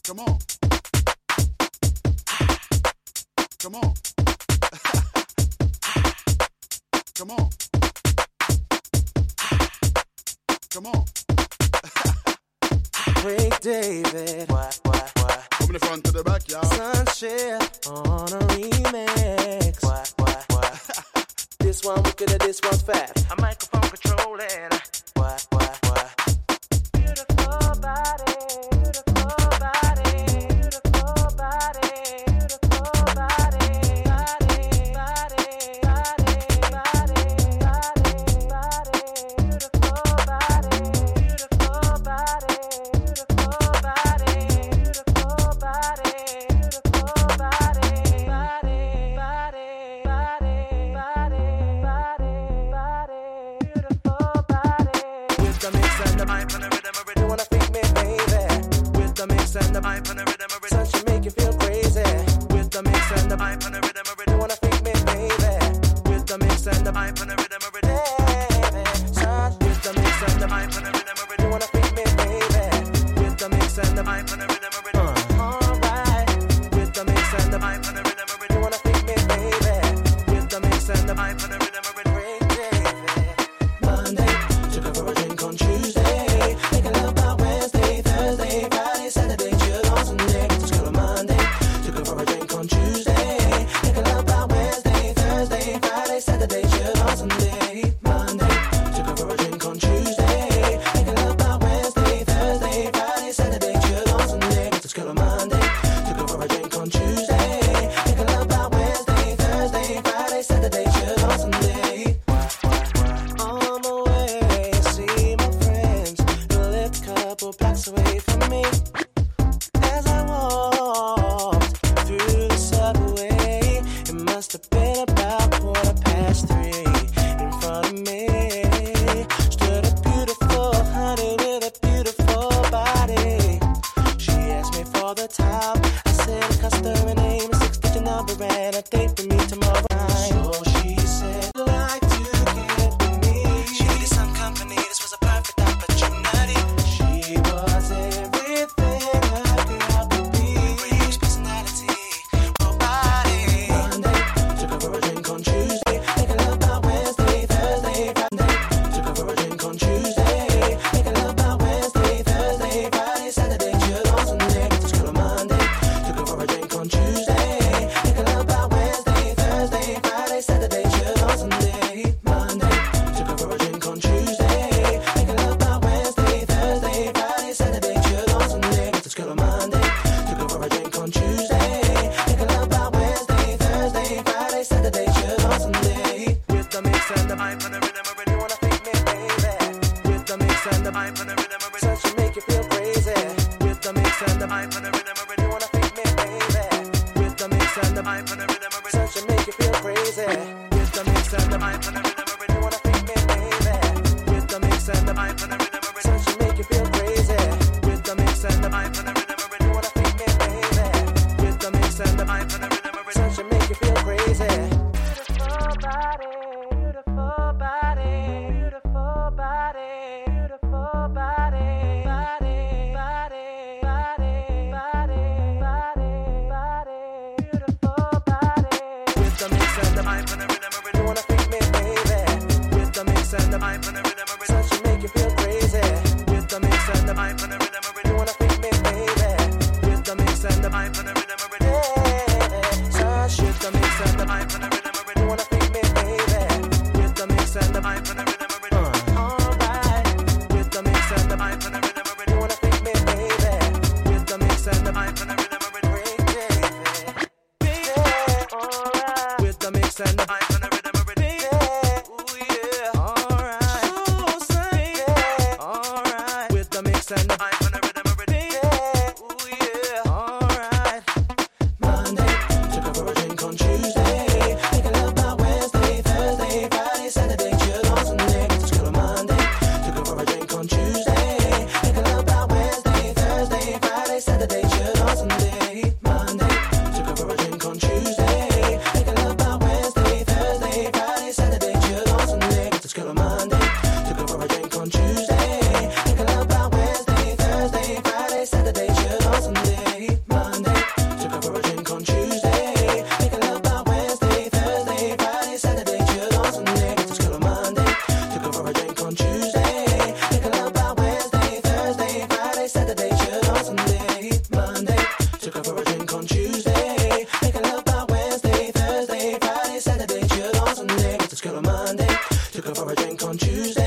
Come on. Come on. Come on. Come on. Craig David. What? From the front to the back, y'all. Sunshine on a remix. What? This one wicked, this one's fat. A microphone controlling. What? Beautiful body, beautiful body, beautiful body, beautiful body, body, body, body, body, body, body, beautiful body, beautiful body, beautiful body, beautiful body, beautiful body, body, body, body, body, body, beautiful body. With the mix and the Pipe and the rhythm, you wanna freak me, baby. With the mix and the pipe and the rhythm, sunshine make you feel crazy. With the mix and the pipe and the rhythm, you wanna freak me, baby. With the mix and the pipe and the rhythm, baby. Sun, with the mix and the pipe and the rhythm, you wanna freak me, baby. With the mix and the pipe and the rhythm, alright. With the mix and the pipe and the rhythm, you wanna freak me, baby. With the mix and the pipe and the rhythm, Craig David. Monday, took her for a drink on Tuesday. Making love about Wednesday, Thursday, Friday, Saturday, chill on Sunday. Let's go to Monday, took her for a drink on Tuesday. Making love about Wednesday, Thursday, Friday, Saturday, chill on Sunday. Monday, took her for a drink on Tuesday. Making love about Wednesday, Thursday, Friday, Saturday, chill on Sunday. Let's go to Monday, took her for a drink on Tuesday. Making love about Wednesday, Thursday, Friday, Saturday, chill on Sunday. On my way, see my friends who live a couple blocks away from me. As I walked through the subway, it must have been about 3:15. In front of me stood a beautiful honey with a beautiful body. She asked me for the top. I said a customary name, a 6-digit number, and a date for me tomorrow night. So she said, like to get with me. She needed some company. This was a perfect opportunity. She was everything a girl could be. Rich personality, oh body. Monday, took her for a drink on Tuesday. Making love about Wednesday, Thursday, Friday. Took her for a drink on Tuesday. Making love about Wednesday, Thursday, Friday, Saturday, chill on Sunday. Let's go to Monday. Took her for a drink on Tuesday. Making love about Wednesday, Thursday, Friday, Saturday, chill on Sunday. Monday, took her for a drink on Tuesday. Making love about Wednesday, Thursday, Friday, Saturday, chill on Sunday. Let's go to Monday. Took her for a drink on Tuesday. Making love about Wednesday, Thursday, Friday, Saturday, chill on Sunday. With the mix and the pipe and the rhythm, you wanna freak me, baby. With the mix and the pipe and the rhythm, sunshine make you feel crazy. With the mix and the pipe and the rhythm, you wanna freak me, baby. With the mix and the pipe and the rhythm, sunshine make you feel crazy. With the mix and the pipe and the rhythm, you wanna freak me, baby. With the mix and the pipe and the rhythm, sunshine make you feel crazy. With the mix and the pipe and the rhythm, you wanna freak me, baby. With the mix and the pipe and the rhythm, sunshine make you feel crazy. beautiful body, beautiful body, beautiful body, beautiful body, body, body, body, body, body, body, beautiful body. With the mix and the Pipe and the rhythm, you wanna freak me, baby. Took her for a drink on Tuesday.